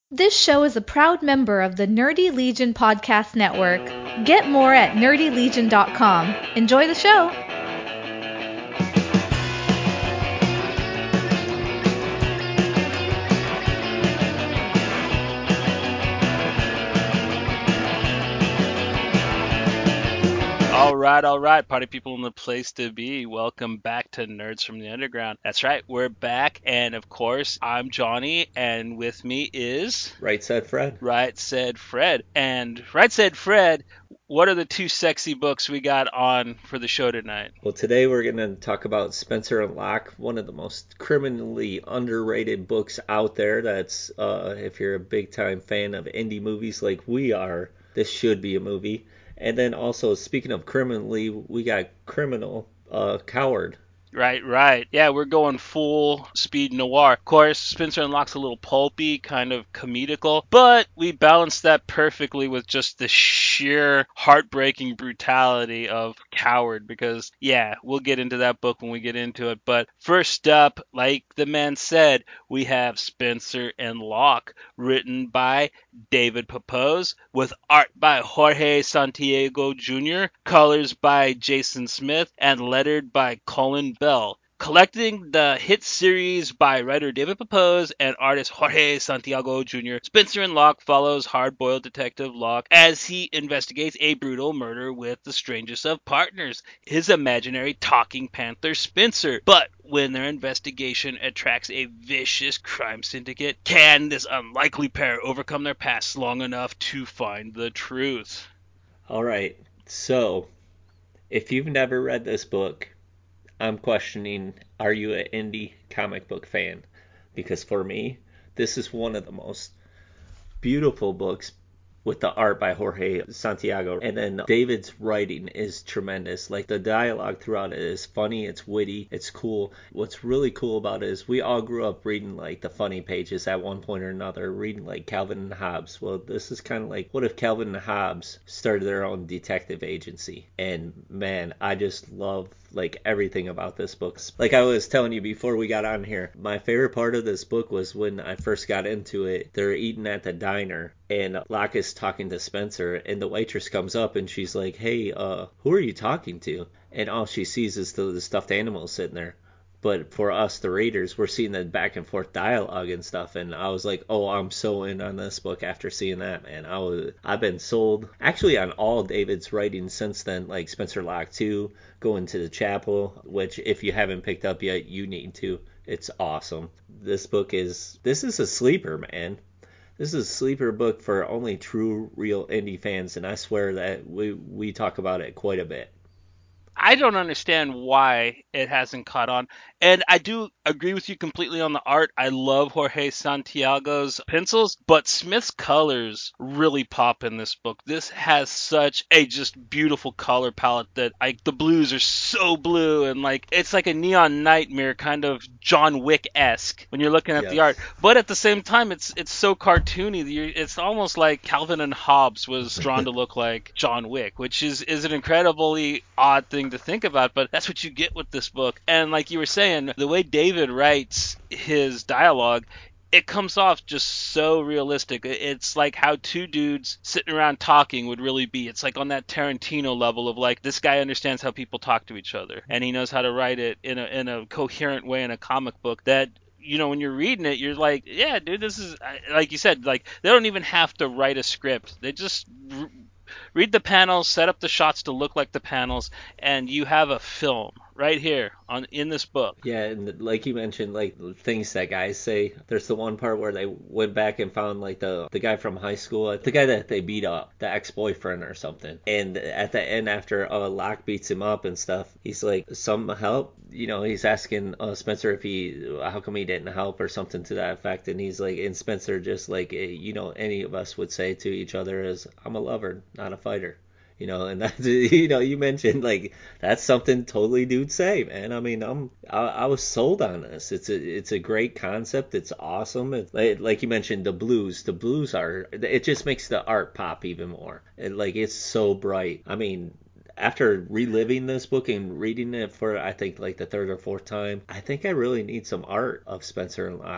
This show is a proud member of the Nerdy Legion Podcast Network. Get more at nerdylegion.com. Enjoy the show! All right, party people in the place to be. Welcome back to Nerds from the Underground. That's right, we're back, and of course, I'm Johnny, and with me is Right Said Fred. Right Said Fred. And Right Said Fred, what are the two sexy books we got on for the show tonight? Well, today we're going to talk about Spencer and Locke, one of the most criminally underrated books out there. That's, if you're a big time fan of indie movies like we are, this should be a movie. And then also, speaking of criminally, we got Criminal, Coward. Right. Yeah, we're going full speed noir. Of course, Spencer and Locke's a little pulpy, kind of comedical, but we balance that perfectly with just the sheer heartbreaking brutality of Coward because, yeah, we'll get into that book when we get into it. But first up, like the man said, we have Spencer and Locke, written by David Pepose, with art by Jorge Santiago Jr., colors by Jason Smith, and lettered by Colin Bell. Collecting the hit series by writer David Pepose and artist Jorge Santiago Jr., Spencer and Locke follows hard-boiled detective Locke as he investigates a brutal murder with the strangest of partners, his imaginary talking panther Spencer. But when their investigation attracts a vicious crime syndicate, can this unlikely pair overcome their past long enough to find the truth? All right, so if you've never read this book, I'm questioning, are you an indie comic book fan? Because for me, this is one of the most beautiful books with the art by Jorge Santiago. And then David's writing is tremendous. Like the dialogue throughout it is funny, it's witty, it's cool. What's really cool about it is we all grew up reading like the funny pages at one point or another, reading like Calvin and Hobbes. Well, this is kind of like, what if Calvin and Hobbes started their own detective agency? And man, I just love like everything about this book. Like I was telling you before we got on here, my favorite part of this book was when I first got into it. They're eating at the diner and Locke is talking to Spencer and the waitress comes up and she's like, "Hey, who are you talking to?" And all she sees is the stuffed animals sitting there. But for us, the readers, we're seeing the back and forth dialogue and stuff, and I was like, "Oh, I'm so in on this book after seeing that, man." I've been sold actually on all David's writings since then, like Spencer Locke 2, Going to the Chapel, which if you haven't picked up yet, you need to. It's awesome. This is a sleeper, man. This is a sleeper book for only true, real indie fans, and I swear that we talk about it quite a bit. I don't understand why it hasn't caught on. And I do agree with you completely on the art. I love Jorge Santiago's pencils, but Smith's colors really pop in this book. This has such a just beautiful color palette that like the blues are so blue and like it's like a neon nightmare kind of John Wick-esque when you're looking at the art. Yes. But at the same time it's so cartoony. It's almost like Calvin and Hobbes was drawn to look like John Wick, which is an incredibly odd thing to think about, but that's what you get with this book. And like you were saying, the way David writes his dialogue, it comes off just so realistic. It's like how two dudes sitting around talking would really be. It's like on that Tarantino level of like this guy understands how people talk to each other and he knows how to write it in a coherent way in a comic book that when you're reading it, you're like, yeah, dude, this is like you said, like they don't even have to write a script. They just read the panels, set up the shots to look like the panels, and you have a film right here on in this book. Yeah, and like you mentioned, like things that guys say. There's the one part where they went back and found like the guy from high school, the guy that they beat up, the ex-boyfriend or something. And at the end, after Locke beats him up and stuff, he's like, "Some help?" He's asking Spencer if how come he didn't help or something to that effect. And he's like, and Spencer just like, any of us would say to each other is, "I'm a lover, not a fighter." And that you mentioned like that's something totally dudes say, man. I mean, I was sold on this. It's a great concept. It's awesome. Like you mentioned, the blues are, it just makes the art pop even more. It's so bright. I mean, after reliving this book and reading it for I think like the third or fourth time, I think I really need some art of Spencer and Locke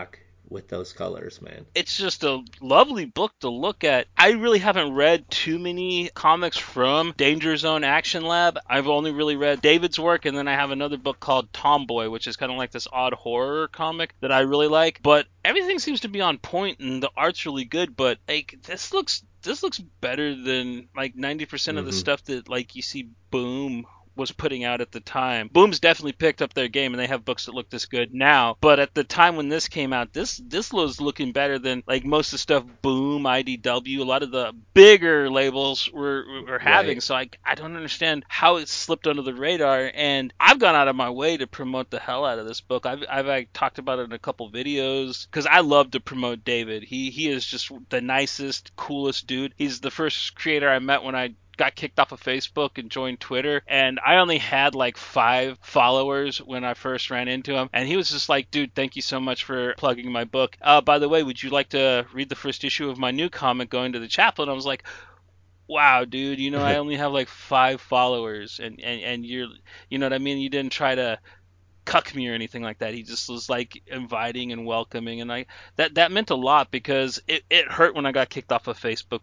with those colors, man. It's just a lovely book to look at. I really haven't read too many comics from Danger Zone Action Lab. I've only really read David's work, and then I have another book called Tomboy, which is kind of like this odd horror comic that I really like. But everything seems to be on point, and the art's really good. But like this looks better than like 90% of the stuff that like you see Boom was putting out at the time. Boom's definitely picked up their game, and they have books that look this good now. But at the time when this came out, this was looking better than like most of the stuff Boom, IDW, a lot of the bigger labels were having. Right. So I don't understand how it slipped under the radar. And I've gone out of my way to promote the hell out of this book. I've talked about it in a couple videos because I love to promote David. He is just the nicest, coolest dude. He's the first creator I met when I got kicked off of Facebook and joined Twitter, and I only had like 5 followers when I first ran into him, and he was just like, dude, thank you so much for plugging my book. By the way, would you like to read the first issue of my new comic, Going to the Chapel? And I was like, wow, dude, I only have like 5 followers, and you're, you know what I mean? You didn't try to cuck me or anything like that. He just was like inviting and welcoming, and that meant a lot because it hurt when I got kicked off of Facebook.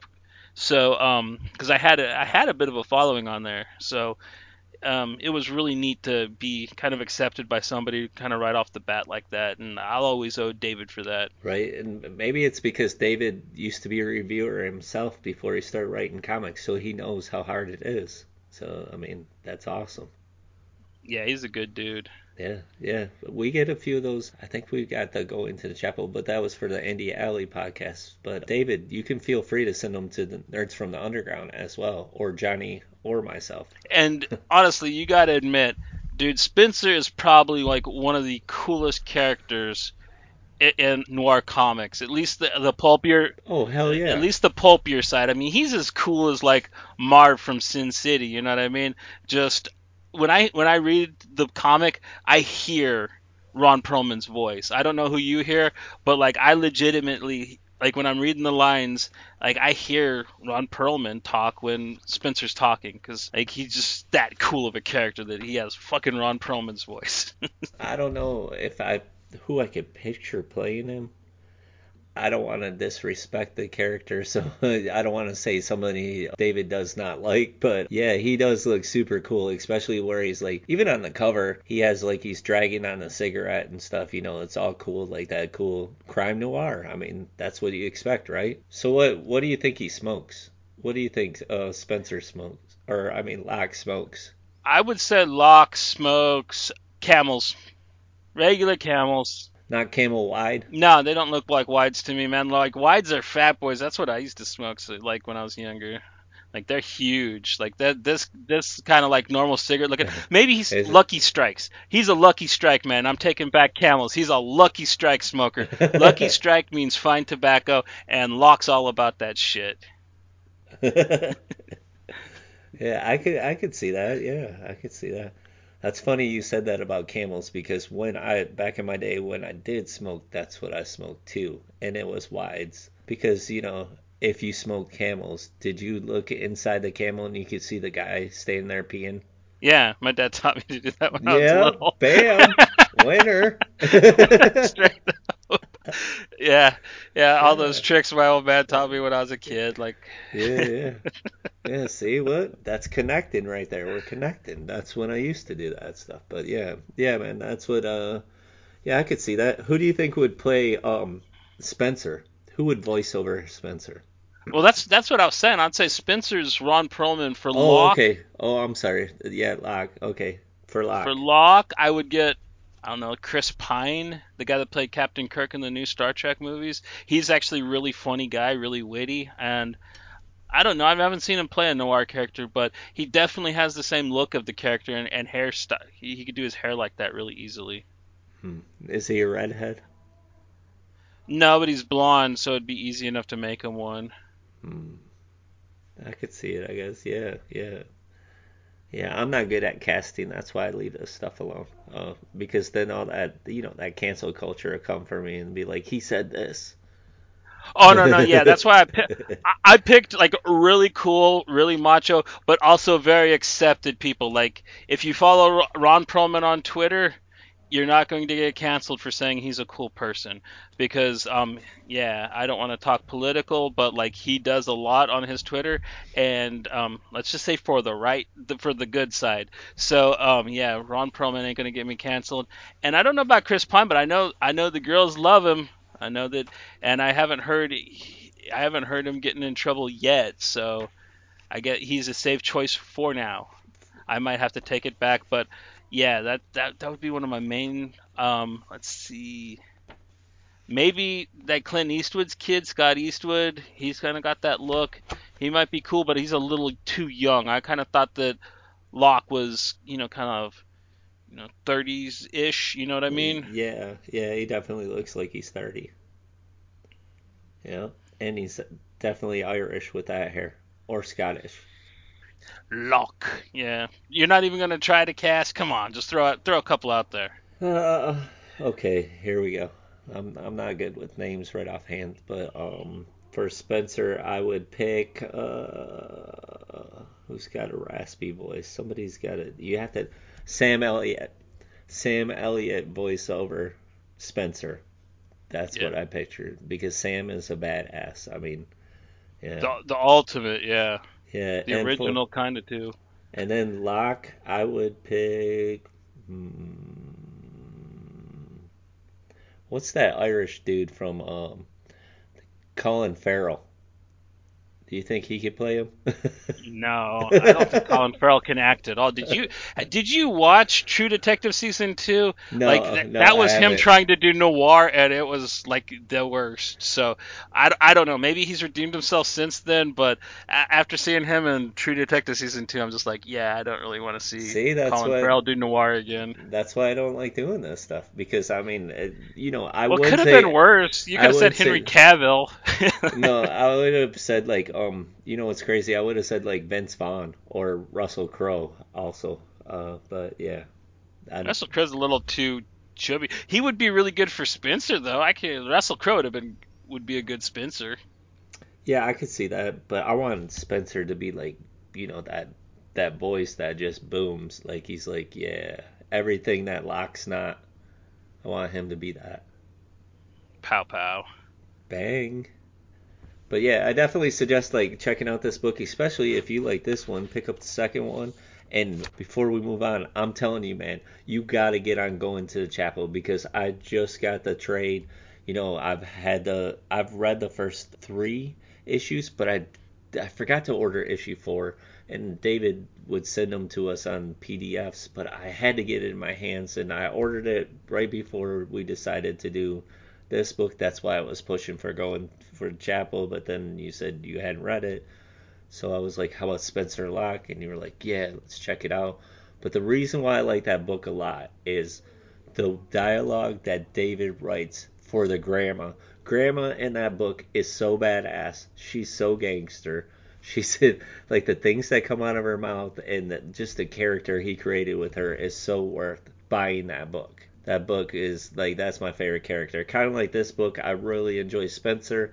So, because I had a bit of a following on there, so it was really neat to be kind of accepted by somebody kind of right off the bat like that, and I'll always owe David for that. Right, and maybe it's because David used to be a reviewer himself before he started writing comics, so he knows how hard it is. So, I mean, that's awesome. Yeah, he's a good dude. Yeah, yeah. We get a few of those. I think we got the Go Into the Chapel, but that was for the Indie Alley podcast. But David, you can feel free to send them to the Nerds from the Underground as well, or Johnny or myself. And honestly, you gotta admit, dude, Spencer is probably like one of the coolest characters in noir comics. At least the pulpier, Oh, hell at yeah. least the pulpier side. I mean, he's as cool as like Marv from Sin City. You know what I mean? Just when I read the comic, I hear Ron Perlman's voice. I don't know who you hear, but like I legitimately like when I'm reading the lines, like I hear Ron Perlman talk when Spencer's talking because like he's just that cool of a character that he has fucking Ron Perlman's voice. I don't know if who I could picture playing him. I don't want to disrespect the character, so I don't want to say somebody David does not like, but yeah, he does look super cool, especially where he's like, even on the cover, he has like he's dragging on a cigarette and stuff, it's all cool, like that cool crime noir. I mean, that's what you expect, right? So what do you think he smokes? What do you think Spencer smokes? Or, I mean, Locke smokes? I would say Locke smokes Camels, regular Camels. Not Camel Wide? No, they don't look like wides to me, man. Like wides are fat boys. That's what I used to smoke. So, like when I was younger. Like they're huge. Like that. This kind of like normal cigarette looking. Maybe he's Is Lucky Strikes. He's a Lucky Strike man. I'm taking back Camels. He's a Lucky Strike smoker. Lucky Strike means fine tobacco, and Locke's all about that shit. it? Yeah, I could see that. Yeah, I could see that. That's funny you said that about camels because when I back in my day when I did smoke, that's what I smoked too, and it was wides because if you smoked camels, did you look inside the camel and you could see the guy standing there peeing? Yeah, my dad taught me to do that when I was Yeah, little. bam, winner. Straight up. Yeah, yeah. All those Yeah, tricks my old man taught me when I was a kid. Like, yeah, yeah. Yeah, see what? That's connecting right there. We're connecting. That's when I used to do that stuff. But yeah, yeah, man, that's what yeah, I could see that. Who do you think would play Spencer? Who would voice over Spencer? well, that's what I was saying. I'd say Spencer's Ron Perlman for Oh, Locke. okay. Oh, I'm sorry. Yeah, Locke. Okay. For For Locke. Locke, I would get, I don't know, Chris Pine, the guy that played Captain Kirk in the new Star Trek movies. He's actually a really funny guy, really witty, and I don't know, I haven't seen him play a noir character, but he definitely has the same look of the character and hairstyle. He could do his hair like that really easily. Hmm. Is he a redhead? No, but he's blonde, so it'd be easy enough to make him one. Hmm. I could see it, I guess. Yeah, yeah. Yeah, I'm not good at casting. That's why I leave this stuff alone. Because then all that, that cancel culture will come for me and be like, he said this. Oh no, no, yeah, that's why I picked like really cool, really macho, but also very accepted people. Like if you follow Ron Perlman on Twitter, you're not going to get canceled for saying he's a cool person because yeah, I don't want to talk political, but like he does a lot on his Twitter, and let's just say for for the good side. So yeah, Ron Perlman ain't going to get me canceled. And I don't know about Chris Pine, but I know the girls love him. I know that, and I haven't heard him getting in trouble yet. So I get he's a safe choice for now. I might have to take it back, but yeah, that would be one of my main. Let's see, maybe that Clint Eastwood's kid, Scott Eastwood. He's kind of got that look. He might be cool, but he's a little too young. I kind of thought that Locke was, kind of, 30s ish. You know what I mean? Yeah, yeah, he definitely looks like he's 30. Yeah, and he's definitely Irish with that hair, or Scottish. Locke. Yeah, you're not even gonna try to cast. Come on, just throw a couple out there. Uh, okay, here we go. I'm not good with names right offhand, but for Spencer, I would pick who's got a raspy voice. Somebody's got it. You have to Sam Elliott. Sam Elliott voiceover Spencer. That's Yeah, what I pictured because Sam is a badass. I mean, yeah, the ultimate. Yeah, yeah, the original kind of too. and then Locke, I would pick. What's that Irish dude from Colin Farrell? Do you think he could play him? No, I don't think Colin Farrell can act at all. Did you watch True Detective season 2? Like No, no, that I was him haven't. trying to do noir, and it was like the worst. So I don't know. Maybe he's redeemed himself since then, but after seeing him in True Detective season 2, I'm just like, yeah, I don't really want to see See, Colin Farrell do noir again. that's why I don't like doing this stuff because I mean, I Well, it would could have been say worse. You could I have said would Henry say Cavill. no, I would have said like what's crazy? I would have said like Vince Vaughn or Russell Crowe also. But yeah, I Russell Crowe's a little too chubby. He would be really good for Spencer, though. I can Russell Crowe would be a good Spencer. Yeah, I could see that, but I want Spencer to be like, that voice that just booms. Like he's like, yeah, everything that Locke's not. I want him to be that. Pow pow. Bang. But yeah, I definitely suggest like checking out this book, especially if you like this one. Pick up the second one. And before we move on, I'm telling you, man, you gotta get on going to the chapel because I just got the trade. I've read the first three issues, but I forgot to order issue four, and David would send them to us on PDFs, but I had to get it in my hands, and I ordered it right before we decided to do this book. That's why I was pushing for going for Chapel, but then you said you hadn't read it. So I was like, how about Spencer Locke? And you were like, yeah, let's check it out. But the reason why I like that book a lot is the dialogue that David writes for the grandma. Grandma in that book is so badass. She's so gangster. She said, like, the things that come out of her mouth and just the character he created with her is so worth buying that book. That book is, like, that's my favorite character. Kind of like this book, I really enjoy Spencer.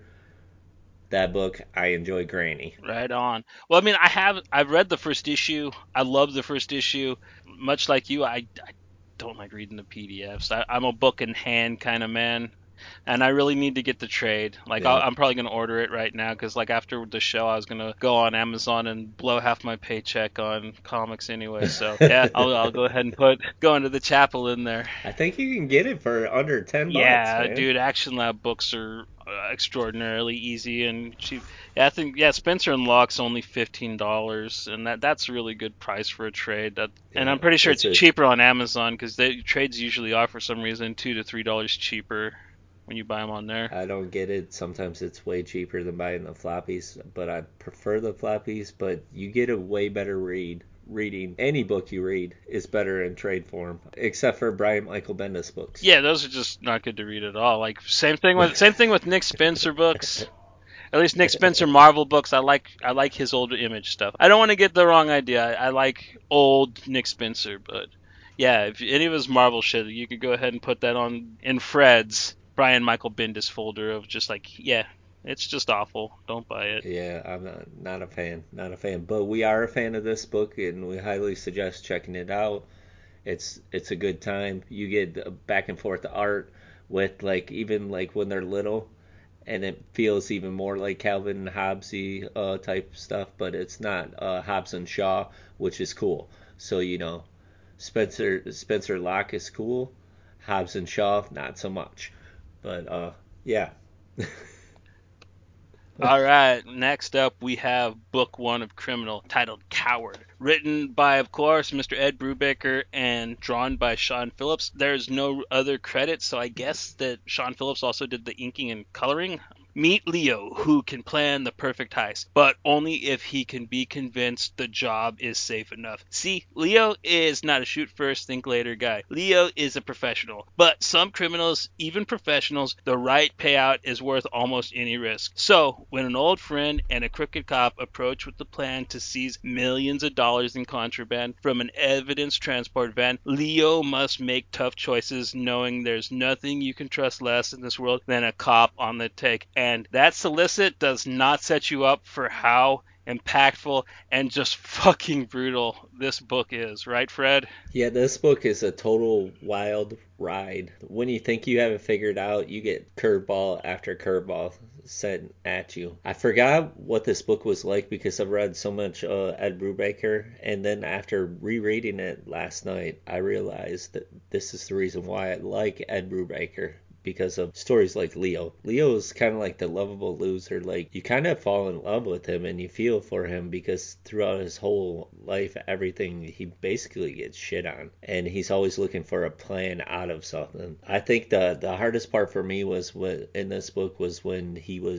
That book, I enjoy Granny. Right on. Well, I mean, I've read the first issue. I love the first issue. Much like you, I don't like reading the PDFs. I'm a book in hand kind of man. And I really need to get the trade. Like Yeah. I'm probably gonna order it right now because like after the show I was gonna go on Amazon and blow half my paycheck on comics anyway. So yeah, I'll go ahead and put Going to the Chapel in there. I think you can get it for under $10, Yeah, man. dude, Action Lab books are extraordinarily easy and cheap. Yeah, I think Spencer and Locke's only $15, and that's a really good price for a trade. And Yeah, I'm pretty sure it's it's a cheaper on Amazon because the trades usually are for some reason $2 to $3 cheaper when you buy them on there. I don't get it. Sometimes it's way cheaper than buying the floppies, but I prefer the floppies. But you get a way better reading. Any book you read is better in trade form, except for Brian Michael Bendis books. Yeah, those are just not good to read at all. Like same thing with Nick Spencer books. At least Nick Spencer Marvel books. I like his old Image stuff. I don't want to get the wrong idea. I like old Nick Spencer, but yeah, if any of his Marvel shit, you could go ahead and put that on in Fred's Brian Michael Bendis folder of just like, yeah, it's just awful. Don't buy it. Yeah, I'm not a fan, not a fan. But we are a fan of this book, and we highly suggest checking it out. It's a good time. You get back and forth art with like even like when they're little, and it feels even more like Calvin and Hobbesy type stuff, but it's not Hobbes and Shaw, which is cool. So Spencer Locke is cool, Hobbes and Shaw not so much. But yeah. All right, next up we have book one of Criminal, titled Coward, written by, of course, Mr. Ed Brubaker and drawn by Sean Phillips. There's no other credits, so I guess that Sean Phillips also did the inking and coloring. Meet Leo, who can plan the perfect heist, but only if he can be convinced the job is safe enough. See, Leo is not a shoot first, think later guy. Leo is a professional, but some criminals, even professionals, the right payout is worth almost any risk. So, when an old friend and a crooked cop approach with the plan to seize millions of dollars in contraband from an evidence transport van, Leo must make tough choices, knowing there's nothing you can trust less in this world than a cop on the take. And that solicit does not set you up for how impactful and just fucking brutal this book is, right, Fred? Yeah, this book is a total wild ride. When you think you have it figured out, you get curveball after curveball sent at you. I forgot what this book was like because I've read so much Ed Brubaker, and then after rereading it last night, I realized that this is the reason why I like Ed Brubaker, because of stories like Leo. Leo is kind of like the lovable loser. Like, you kind of fall in love with him and you feel for him because throughout his whole life, everything, he basically gets shit on. And he's always looking for a plan out of something. I think the hardest part for me was in this book was when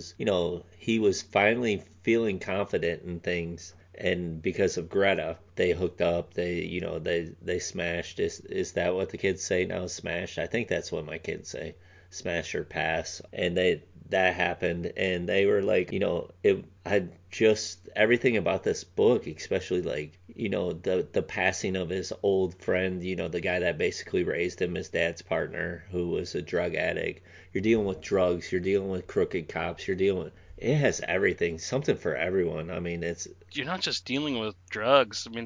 he was finally feeling confident in things, and because of Greta, they hooked up. They smashed. Is that what the kids say now? Smashed. I think that's what my kids say. Smash or pass. And that happened, and they were like, it had just everything about this book, especially like the passing of his old friend, the guy that basically raised him, his dad's partner, who was a drug addict. You're dealing with drugs. You're dealing with crooked cops. It has everything, something for everyone. I mean, it's You're not just dealing with drugs. I mean,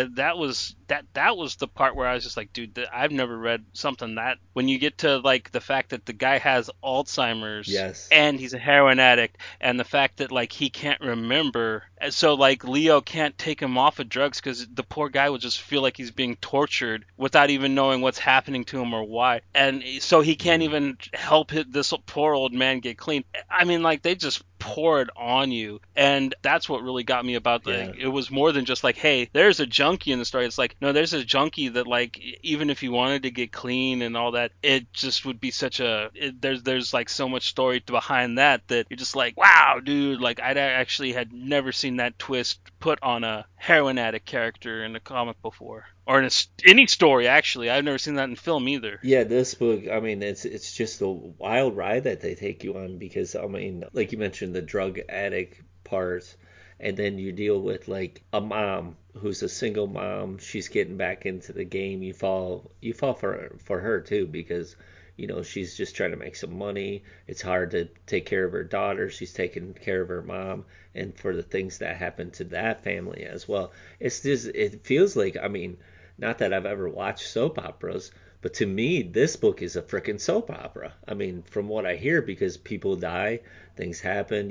that was the part where I was just like, dude, I've never read something that when you get to like the fact that the guy has Alzheimer's yes. and he's a heroin addict, and the fact that like he can't remember, and so like Leo can't take him off of drugs because the poor guy will just feel like he's being tortured without even knowing what's happening to him or why, and so he can't even help this poor old man get clean. I mean, like they just pour it on you, and that's what really got me about Yeah. it was more than just like, hey, there's a junkie in the story. It's like, no, there's a junkie that like even if he wanted to get clean and all that, it just would be there's like so much story behind that you're just like, wow, dude, like I actually had never seen that twist put on a heroin addict character in a comic before, or in any story. Actually, I've never seen that in film either. Yeah, this book, I mean, it's just a wild ride that they take you on because, I mean, like you mentioned, the drug addict part, and then you deal with like a mom who's a single mom. She's getting back into the game. You fall for her too because, she's just trying to make some money. It's hard to take care of her daughter. She's taking care of her mom, and for the things that happen to that family as well. It feels like, I mean, not that I've ever watched soap operas, but to me, this book is a freaking soap opera. I mean, from what I hear, because people die, things happen,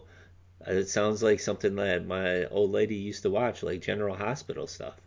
it sounds like something that my old lady used to watch, like General Hospital stuff.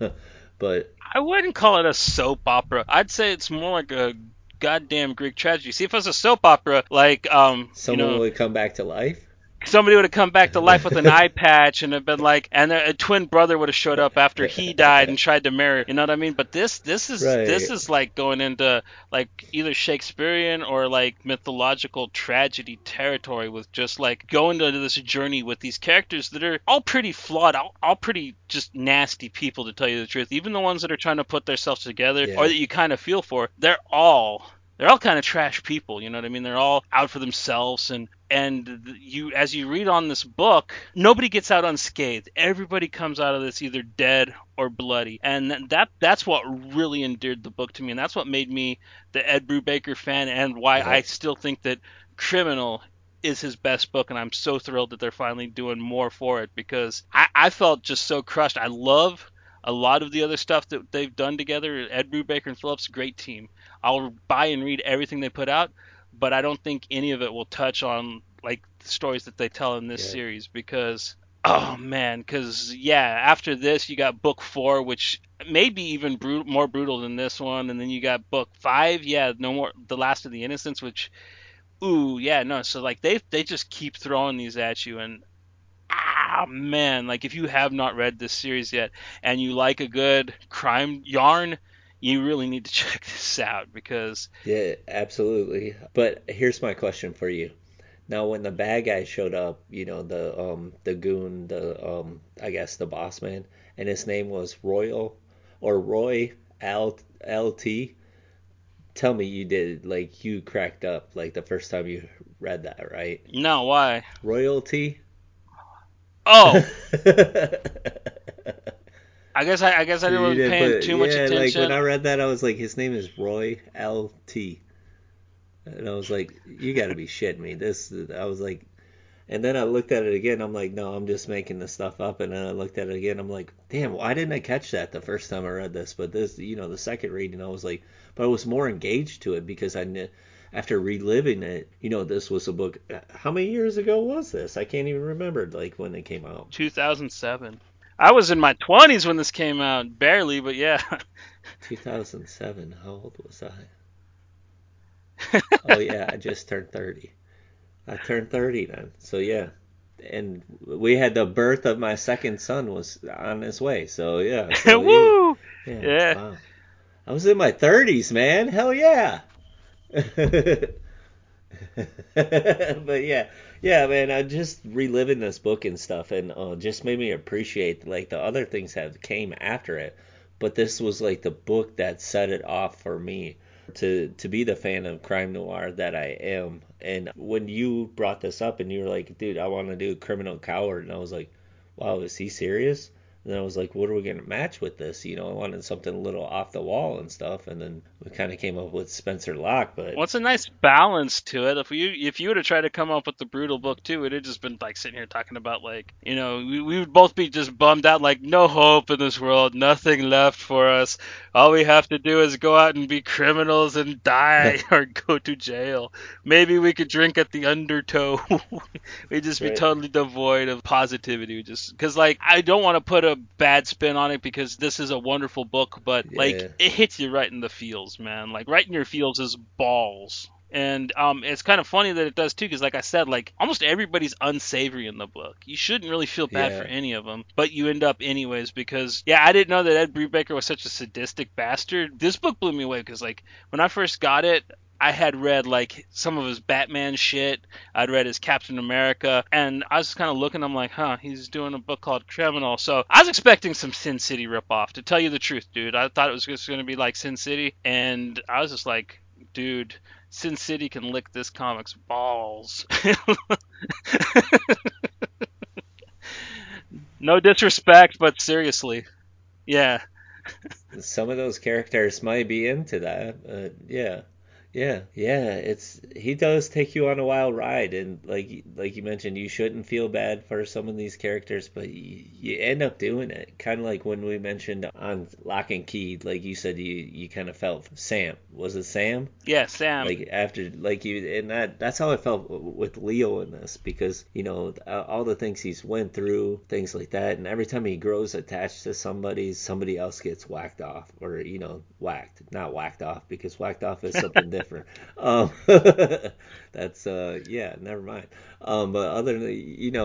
But I wouldn't call it a soap opera. I'd say it's more like a goddamn Greek tragedy. See, if it was a soap opera, like someone would come back to life. somebody would have come back to life with an eye patch and have been like, and a twin brother would have showed up after he died and tried to marry her. You know what I mean? But this Right. is like going into like either Shakespearean or like mythological tragedy territory, with just like going into this journey with these characters that are all pretty flawed, all pretty just nasty people, to tell you the truth. Even the ones that are trying to put themselves together or Yeah. that you kind of feel for, they're all kind of trash people, you know what I mean? They're all out for themselves, and you, as you read on this book, nobody gets out unscathed. Everybody comes out of this either dead or bloody, and that's what really endeared the book to me, and that's what made me the Ed Brubaker fan, and why I Yep. still think that Criminal is his best book, and I'm so thrilled that they're finally doing more for it, because I felt just so crushed. I love A lot of the other stuff that they've done together, Ed Brubaker and Phillips, great team. I'll buy and read everything they put out, but I don't think any of it will touch on like the stories that they tell in this Yeah. series because oh man, because yeah, after this you got book 4, which may be even more brutal than this one, and then you got book 5, yeah, no more, The Last of the Innocents, which ooh yeah no, so like they just keep throwing these at you, and ah man, like if you have not read this series yet and you like a good crime yarn, you really need to check this out because Yeah, absolutely. But here's my question for you. Now, when the bad guy showed up, the goon, I guess the boss man, and his name was Royal or Roy LT. Tell me you did, like, you cracked up like the first time you read that, right? no, why? Royalty. Oh, So I you wasn't did, paying but too much yeah, like when attention. I read that, I was like, his name is Roy LT, and I was like, you got to be shitting me. I was like, and then I looked at it again. I'm like, no, I'm just making this stuff up. And then I looked at it again. I'm like, damn, why didn't I catch that the first time I read this? But this, the second reading, I was like, but I was more engaged to it because I knew after reliving it, this was a book. How many years ago was this? I can't even remember, like when it came out. 2007. I was in my 20s when this came out, barely, but yeah. 2007. How old was I? Oh yeah, I just turned 30. I turned 30 then. So yeah. And we had the birth of my second son was on his way. So yeah. So yeah. Woo! Yeah. Yeah. Wow. I was in my 30s, man. Hell yeah. But yeah, yeah, man. I just reliving this book and stuff, and just made me appreciate like the other things that came after it. But this was like the book that set it off for me to be the fan of crime noir that I am. And when you brought this up and you were like, dude, I want to do Criminal Coward, and I was like, wow, is he serious? And then I was like, what are we going to match with this? I wanted something a little off the wall and stuff. And then we kind of came up with Spencer Locke, but Well, it's a nice balance to it. If you would have tried to come up with the brutal book too, it'd have just been like sitting here talking about like we would both be just bummed out, like no hope in this world, nothing left for us. All we have to do is go out and be criminals and die or go to jail. Maybe we could drink at the undertow. We'd just be right. totally devoid of positivity. Just because like I don't want to put a bad spin on it because this is a wonderful book, but like Yeah, it hits you right in the feels, man. Like right in your feels is balls. And it's kind of funny that it does too, because like I said, like almost everybody's unsavory in the book. You shouldn't really feel bad for yeah, any of them, but you end up anyways because yeah, I didn't know that Ed Brubaker was such a sadistic bastard. This book blew me away because like when I first got it, I had read like some of his Batman shit. I'd read his Captain America, and I was just kind of looking. I'm like, huh, he's doing a book called Criminal. So I was expecting some Sin City ripoff. To tell you the truth, dude, I thought it was just going to be like Sin City, and I was just like, dude, Sin City can lick this comic's balls. No disrespect, but seriously, yeah. some of those characters might be into that. Yeah, yeah. He does take you on a wild ride, and like you mentioned, you shouldn't feel bad for some of these characters, but you end up doing it. Kind of like when we mentioned on Lock and Key, like you said, you kind of felt for Sam. Was it Sam? Yeah, Sam. Like after like you and that's how I felt with Leo in this because all the things he's went through, things like that, and every time he grows attached to somebody else gets whacked off, or whacked, not whacked off, because whacked off is something different. That's yeah, never mind. But other than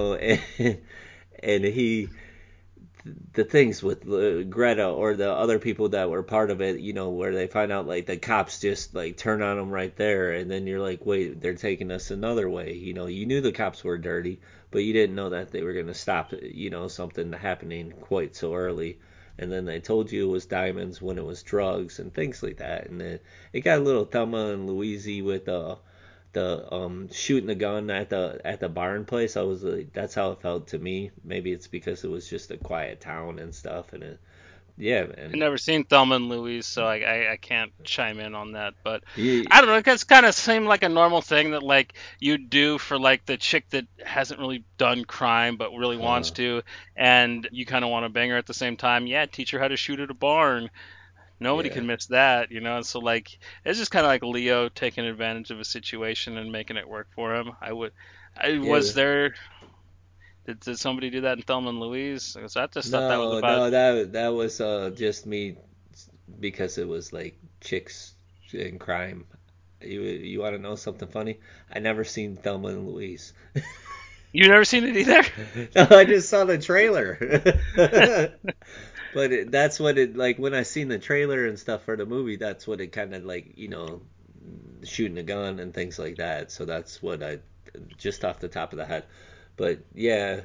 and he the things with Greta or the other people that were part of it, where they find out like the cops just like turn on them right there, and then you're like, wait, they're taking us another way. You knew the cops were dirty, but you didn't know that they were going to stop, something happening quite so early. And then they told you it was diamonds when it was drugs and things like that. And it got a little Thelma and Louise with the shooting the gun at the barn place. I was like, that's how it felt to me. Maybe it's because it was just a quiet town and stuff, and Yeah, I've man. never seen Thelma and Louise, so I can't chime in on that. But You, I don't know. It's kind of seemed like a normal thing that like you do for like the chick that hasn't really done crime but really wants uh, to, and you kind of want to bang her at the same time. Yeah, teach her how to shoot at a barn. Nobody yeah, can miss that, you know. And so like it's just kind of like Leo taking advantage of a situation and making it work for him. I yeah. was there. Did somebody do that in Thelma and Louise? 'Cause I just thought that was No, about. no, that was just me because it was like chicks in crime. You want to know something funny? I never seen Thelma and Louise. You've never seen it either? No, I just saw the trailer. But that's what it like when I seen the trailer and stuff for the movie. That's what it kind of like, shooting a gun and things like that. So that's what I just off the top of the head. But yeah,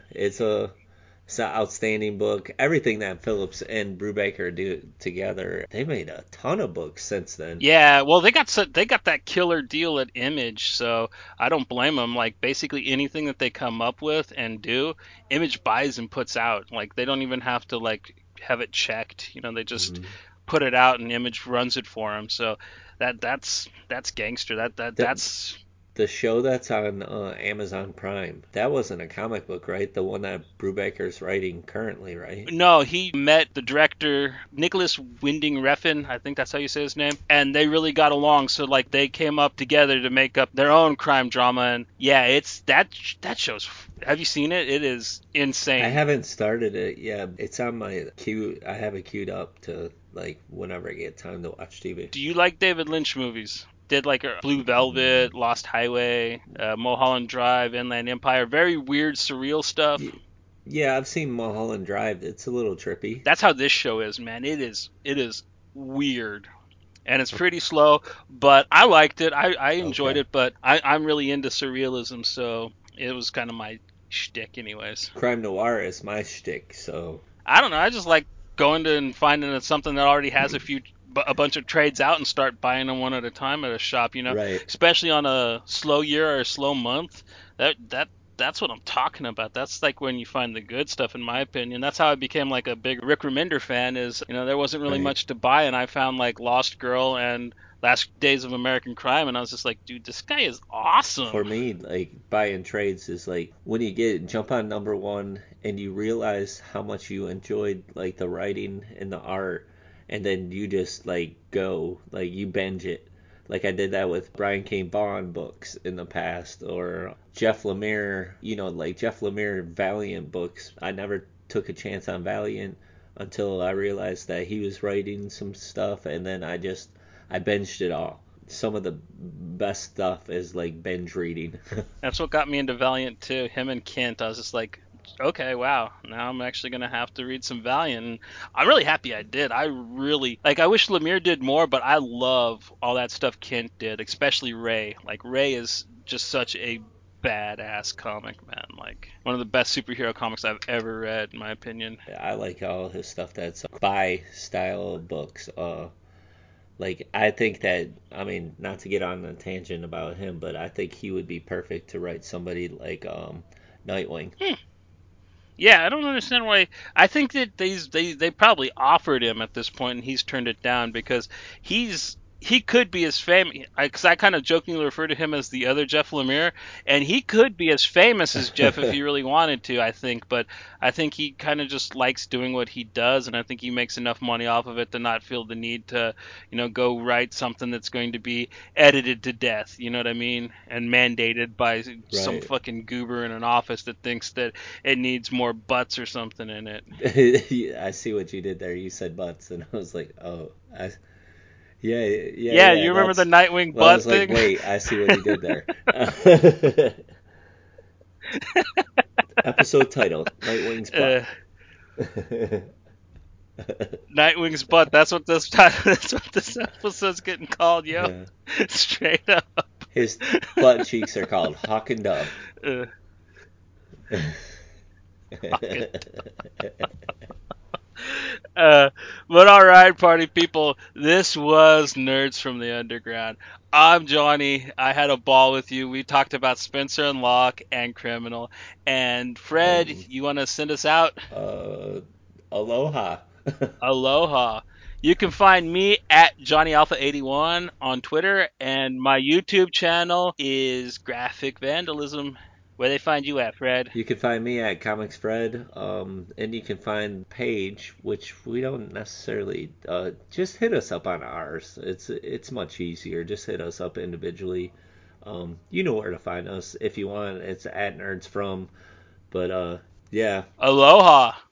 it's an outstanding book. Everything that Phillips and Brubaker do together, they made a ton of books since then. Yeah, well, they got that killer deal at Image, so I don't blame them. Like basically anything that they come up with and do, Image buys and puts out. Like they don't even have to like have it checked. You know, they just Hmm. put it out and Image runs it for them. So that's gangster. The That's the show that's on Amazon Prime, that wasn't a comic book, right? The one that Brubaker's writing currently, right? No, he met the director Nicholas Winding Refn, I think that's how you say his name, and they really got along. So like they came up together to make up their own crime drama, and yeah, it's that show's. Have you seen it? It is I insane. haven't started it yet. It's on my queue. I have it queued up to like whenever I get time to watch TV. Do you like David Lynch movies? Did like Blue Velvet, Lost Highway, Mulholland Drive, Inland Empire, very weird, surreal stuff. Yeah, I've seen Mulholland Drive. It's a little trippy. That's how this show is, man. It is weird. And it's pretty slow, but I liked it. I enjoyed Okay. it, but I'm really into surrealism, so it was kind of my shtick, anyways. Crime noir is my shtick, so I don't know. I just like going to and finding it something that already has a bunch of trades out and start buying them one at a time at a shop. You know, right. especially on a slow year or a slow month. That's what I'm talking about. That's like when you find the good stuff, in my opinion. That's how I became like a big Rick Remender fan. Is there wasn't really Right. much to buy, and I found like Lost Girl and Last Days of American Crime, and I was just like, dude, this guy is For awesome. me, like buying trades is like when you jump on number one and you realize how much you enjoyed like the writing and the art, and then you just like go like you binge it. Like I did that with Brian K. Vaughan books in the past, or Jeff Lemire. Like Jeff Lemire Valiant books. I never took a chance on Valiant until I realized that he was writing some stuff, and then I binged it all. Some of the best stuff is like binge reading. That's what got me into Valiant too. Him and Kent. I was just like, okay, wow. Now I'm actually gonna have to read some Valiant. And I'm really happy I did. I really like. I wish Lemire did more, but I love all that stuff Kent did, especially Ray. Like Ray is just such a badass comic, man. Like one of the best superhero comics I've ever read, in my opinion. I like all his stuff that's by style books. Like I think that I mean not to get on a tangent about him, but I think he would be perfect to write somebody like Nightwing. Hmm. Yeah, I don't understand why. I think that they probably offered him at this point, and he's turned it down because he could be as famous. Because I kind of jokingly refer to him as the other Jeff Lemire, and he could be as famous as Jeff if he really wanted to. I think, but I think he kind of just likes doing what he does, and I think he makes enough money off of it to not feel the need to, go write something that's going to be edited to death. You know what I mean? And mandated by some Right. fucking goober in an office that thinks that it needs more butts or something in it. I see what you did there. You said butts, and I was like, oh, yeah, yeah, Yeah, yeah. you remember the That's Nightwing well, I butt was like, thing? wait, I see what he did there. Episode title: Nightwing's butt. uh, Nightwing's butt. That's what this time. That's what this episode's getting called, yo. Yeah. Straight up. His butt cheeks are called Hawk and Dove. Uh, fucking. Uh, but all right, party people. This was Nerds from the Underground. I'm Johnny. I had a ball with you. We talked about Spencer and Locke and Criminal. And Fred, um, you want to send us out? uh, Aloha. Aloha. You can find me at JohnnyAlpha81 on Twitter, and my YouTube channel is Graphic Vandalism. Where they find you at, Fred? You can find me at Comics Fred, and you can find Paige, which we don't necessarily just hit us up on ours. It's much easier. Just hit us up individually. You know where to find us if you want. It's at Nerds From. But yeah, Aloha.